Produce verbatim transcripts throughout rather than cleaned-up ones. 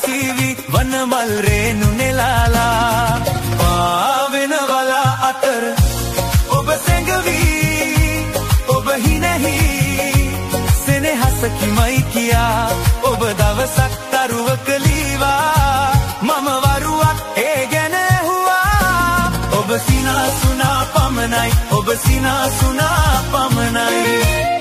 කිවි වනමල් රේණු නෙලාලා පාවෙන වල අතර ඔබ සැඟවි ඔබ හිනෙහි සෙනෙහස කිමයි කියා ඔබ දවසක් තරුවක ලීවා මම වරුවක් ඒ ගැන ඇහුවා ඔබ සිනාසුනා පමණයි ඔබ සිනාසුනා පමණයි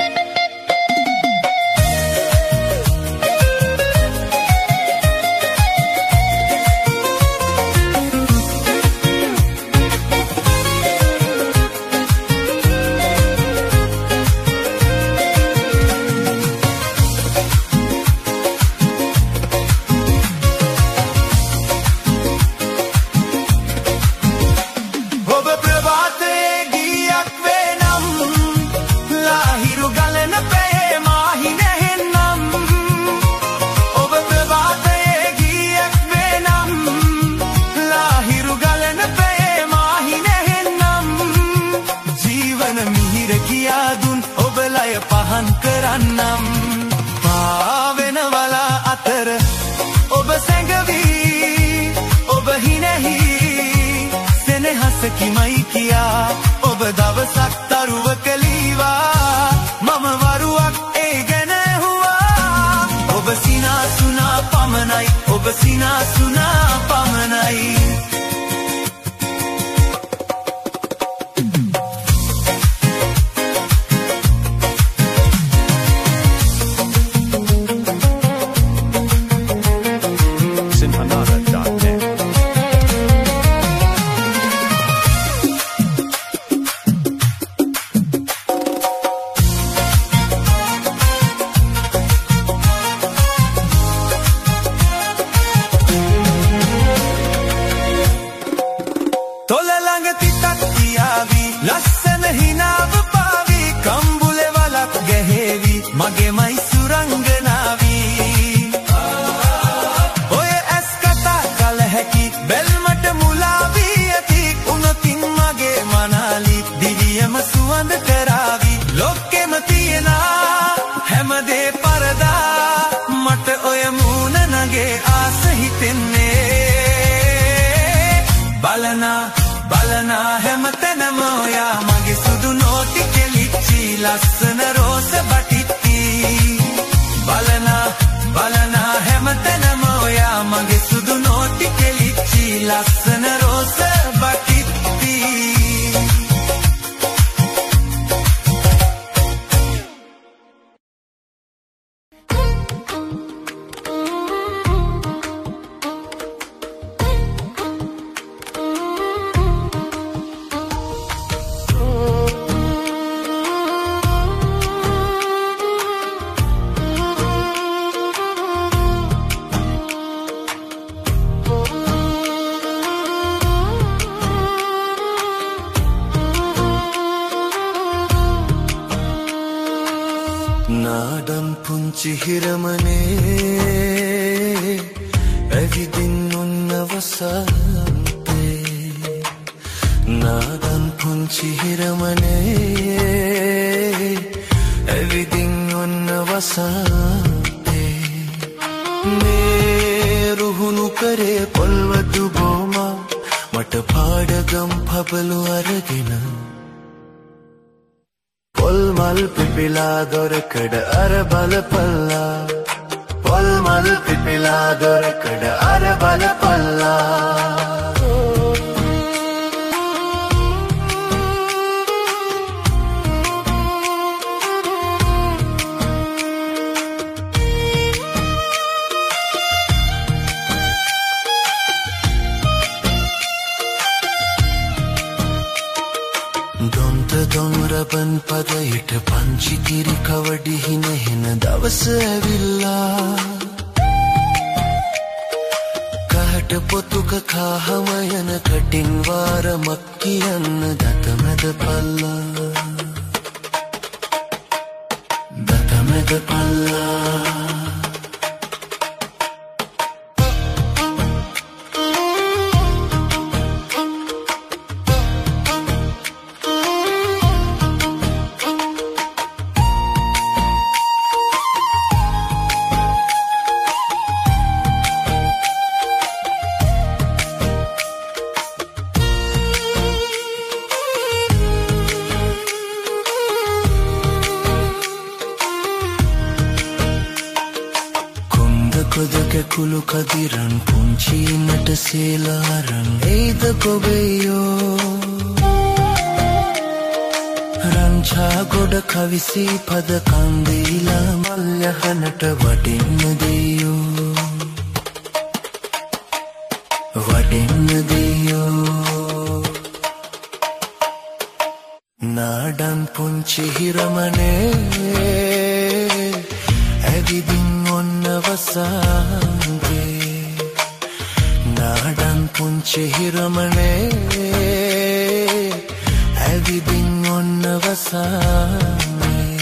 කරන්නම් පාවෙන වල අතර ඔබ සැඟවි ඔබ හිනෙහි සෙනෙහස කිමයි කියා ඔබ දවසක් තරුවක ලීවා මම වරුවක් ඒ ගැන ඇහුවා ඔබ සිනාසුනා පමණයි ඔබ සිනාසුනා පමණයි මගේ මයි සුරංගනාවී ඔය ඇස් කතා කල හැකි බැල්මට මුලාවී ඇති උනොතින් මගේ මනාලි දිවියම සුවඳ කරාවි ලෝකෙම තියෙන හැමදේ පරදා මට ඔය මූණ නගේ ආස හිතෙන්නේ බලනා බලනා හැමතැනම ඔයා මගේ සුදු නෝටි කෙලිච්චි ලස්සන රෝස බටි බලනා බලනා හැමතැනම ඔයා මගේ සුදු නෝටි කෙලිච්චි ලස්සන රෝස බටිත්ති හිරමනේ ඇවිදින් ඔන්න වසන්තේ නාදන් පුංචි හිරමනේ ඇවිදින් ඔන්න වසන්තේ මේ රුහුණු කරේ පොල්වතු බොම මට පාඩගම් පබලු අරගෙන පොල් මල් පිපිලා දොරකඩ අර බලපල්ලා පොල් මල් පිපිලා දොරකඩ අර බලපල්ලා දොම්රබන් පදයට පංචිකිරි කවඩි හින හෙන දවස ඇවිල්ලා කහට පොතුක කාහම යන කටින් වාරමක් කියන්න දතමැද පල්ලා දතමැද පල්ලා මොකද කැකුළු කදිරන් පුංචි නට සේලාරන් එයිද කොබෙයෝ රංචා ගොඩ කවිසි පද කන්දීලා මල්යහනට වටින්න දෙයෝ වටින්න දෙයෝ නාඩන් පුංචි හිරමනේ ඇවිදින් ඔන්න වසන්තේ නාඩන් පුංචි හිරමනේ ඇවිදින් ඔන්න වසන්නේ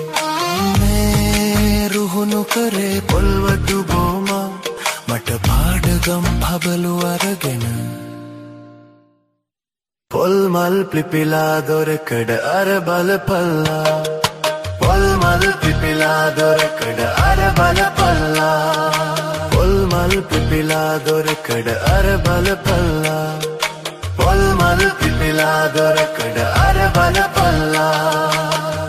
මේ රුහුණු කරේ පොල්වටු බෝම මට පාඩගම් පබලු අරගෙන පොල් මල් පිපිලා දොරකඩ අර බලපල්ලා පොල් මල් පිපිලා දොරකඩ අර බලපල්ලා පොල් මල් පිපිලා දොරකඩ අර බලපල්ලා පොල් මල් පිපිලා දොරකඩ අර බලපල්ලා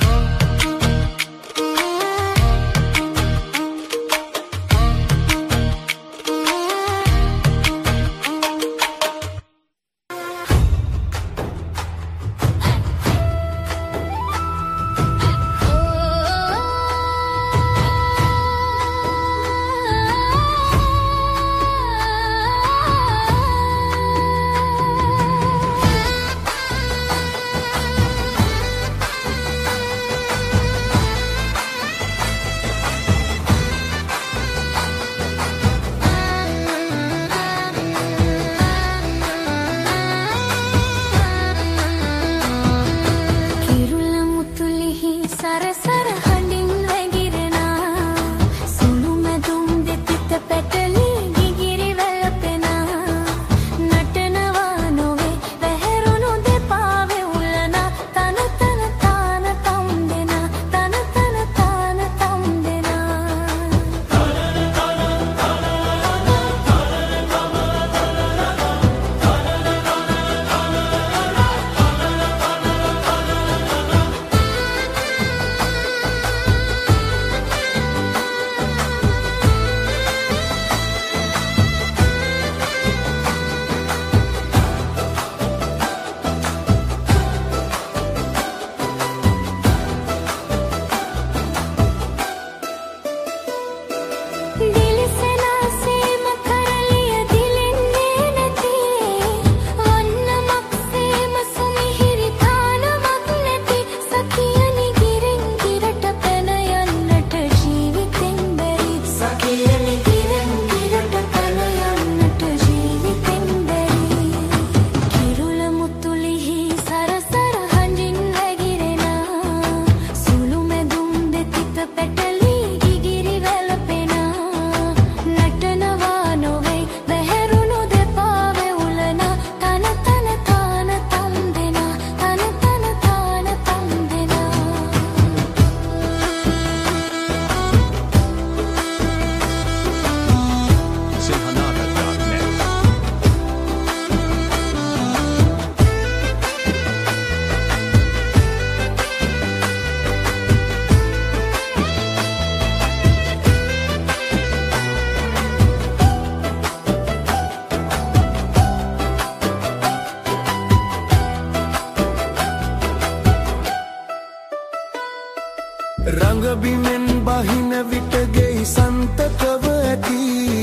රංගබිමෙන් බහින විට ගෙයි සන්තකව ඇති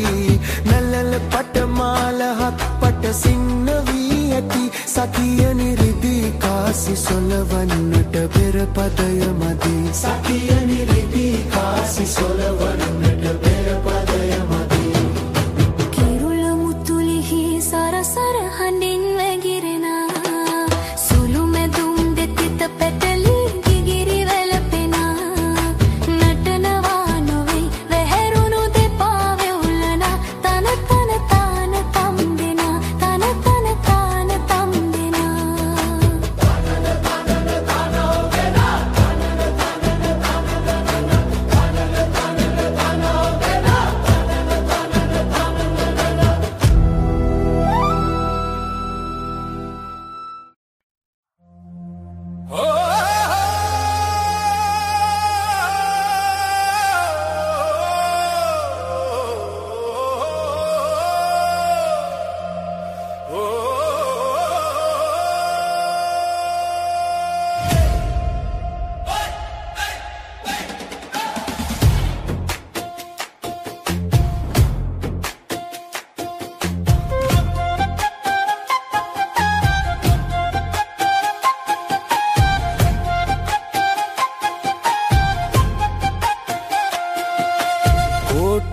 නැලල පටමාල හත් පට සින්න වී ඇති සතිය නිරිදී කාසි සොලවන්නට පෙර පදය මදි සතිය නිරිදී කාසි සොලවන්නට පෙර පදය මදි කිරුළ මුතුලිහි සරසර හඬින් වැගිරෙනා සුළු මැදුම් දෙතිත පැටලි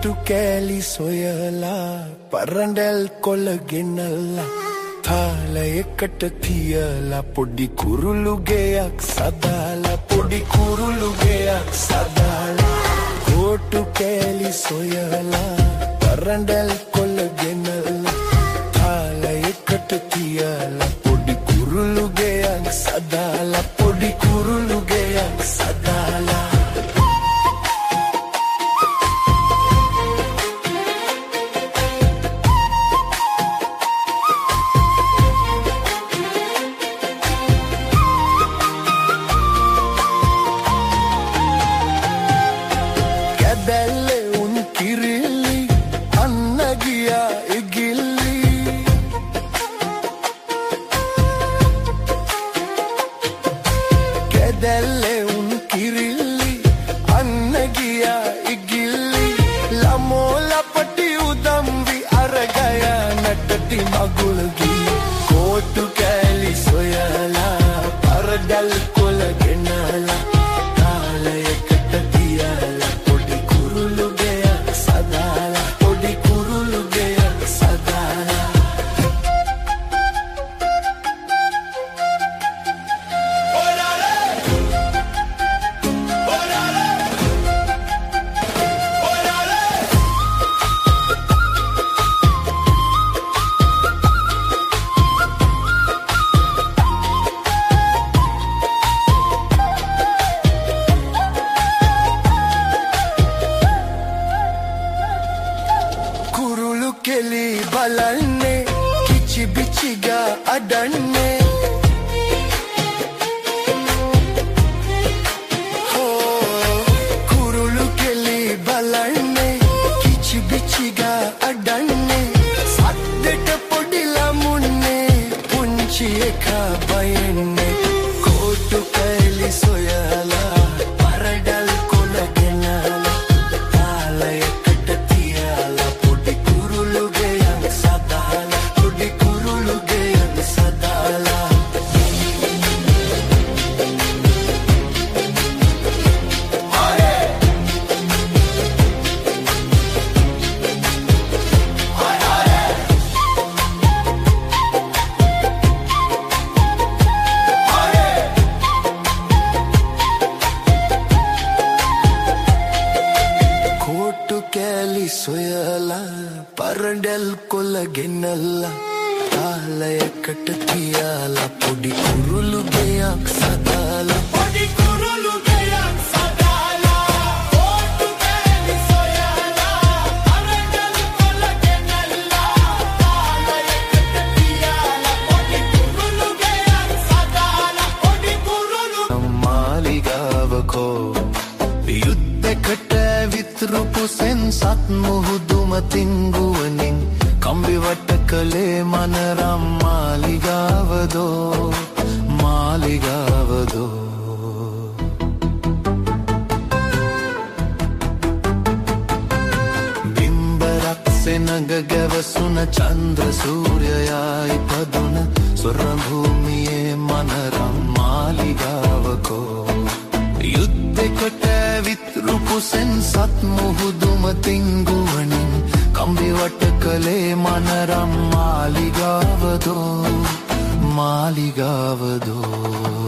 කෝටු කෑලි සොයලා පරඬල් කොළ ගෙනල්ලා තාලයකට තියලා පොඩි කුරුළු ගෙයක් සදාලා පොඩි කුරුළු ගෙයක් සදාලා කෝටු කෑලි සොයලා පරඬල් කොළ ගෙනල්ලා තාලයකට තියලා පොඩි කුරුළු ගෙයක් සදාලා පොඩි කුරුළු ගෙයක් සදාලා කෝටු කෑලි සොයලා පරඬල් කොළ ගෙනල්ලා තාලයකට තියලා පොඩි කුරුළු ගෙයක් සදාලා පොඩි කුරුළු ගෙයක් සදාලා කෙලි බලන්නේ කිචි බිචිගා අඩන්නේ හෝ කුරුළු කෙලි බලන්නේ කිචි බිචිගා අඩන්නේ සද්දට පොඩි ළමුන්නේ පුංචි එකා බයන්නේ කෝටු කෑලි සොයලා පරඬල් කොළ ගෙනල්ලා තාලයකට තියලා පොඩි කුරුළු ගෙයක් සදාලා පොඩි කුරුළු ගෙයක් සදාලා කෝටු කෑලි සොයලා පරඬල් කොළ ගෙනල්ලා තාලයකට තියලා පොඩි කුරුළු ගෙයක් සදාලා පොඩි කුරුළු ගෙයක් සදාලා කෝටු කෑලි සොයලා පරඬල් කොළ ගෙනල්ලා තාලයකට තියලා පොඩි කුරුළු ගෙයක් සදාලා පොඩි කුරුළු මාලිගාවකෝ යුද්ධකට විත්රුපු සෙන්සත් මුහුදුම තිංගුවනින් කම්බි වට කළේ මනරම් මාලිගාවදෝ මාලිගාවදෝ බිම්බරක් සෙනග ගැවසුන චන්ද්‍ර සූර්යයා ඉපදුන ස්වර්ණ භූමියේ මනරම් මාලිගාවකෝ යුද්ධකට විත්රුපු සෙන්සත් මුහුදුම තිංගුවනින් කම්බි වට කළේ මනරම් මාලිගාවදෝ මාලිගාවදෝ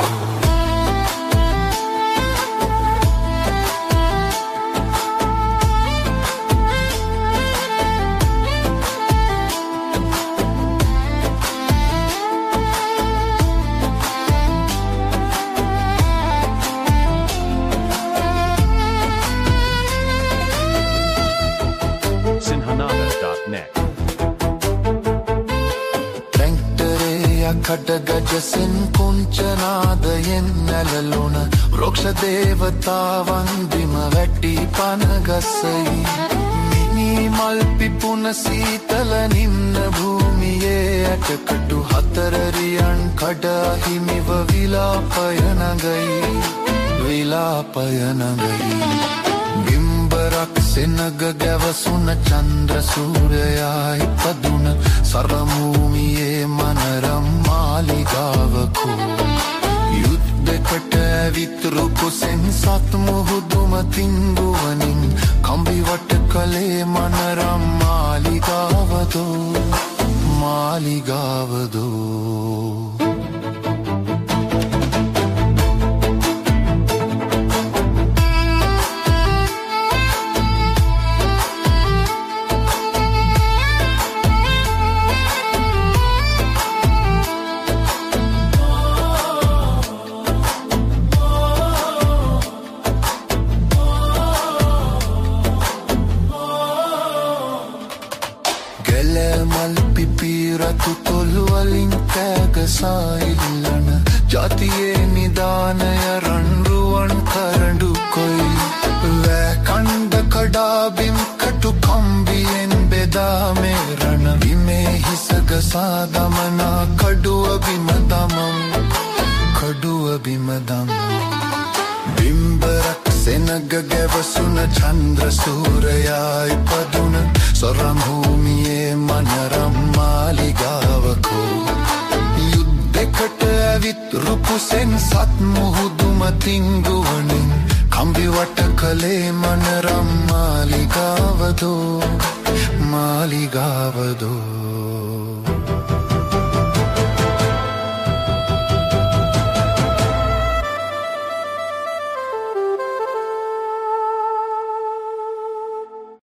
කඩගජසෙන් කුංචනාදයෙන් නැලලුණ වෘක්ෂ දේවතාවන් බිම වැටි පනගසයි මිනි මල් පිපුන සීතල නිම්න භූමියේ ඇටකටු හතරරියන් කඩ හිමිව විලාපය නගයි විලාපය නගයි බිම්බරක් සෙනග ගැවසුන චන්ද්‍ර සූර්යයා ඉපදුන සරභූමියේ මනරම් මාලිගාවකෝ යුද්ධකට විත්රුපු සෙන්සත් මුහුදුම තිංගුවනින් කම්බි වට කළ කලේ මනරම් මාලිගාවදෝ මාලිගාවදෝ මල් පිපිරතු තොල් වලින් කෑගසා ඉල්ලන ජාතියේ නිදානය රන්රුවන් කරඬු කොයි වැකණ්ඩ කඩාබිම් කටු කම්බියෙන් බෙදා මේරණ විමේ හිසගසා දමනා කඩුව බිම දමම් කඩුව බිම දමම් බිම්බරක් සෙනග ගැවසුන චන්ද්‍ර සූරයා ඉපදුන සොරම් භූමියේ මනරම් මාලිගාවකෝ යුද්ධෙකට ඇවිත් රුපුසෙන් සත් මුහුදුමතින් ගුවනින් කම්බි වට කලේ මනරම් මාලිගාවදෝ මාලිගාවදෝ